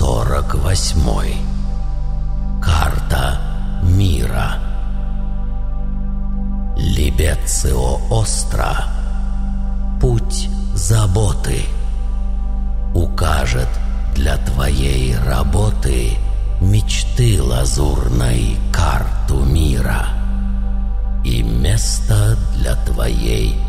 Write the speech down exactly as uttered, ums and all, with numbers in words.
сорок восьмой. Карта мира. Либецио Остро. Путь заботы. Укажет для твоей работы мечты лазурной карту мира и место для твоей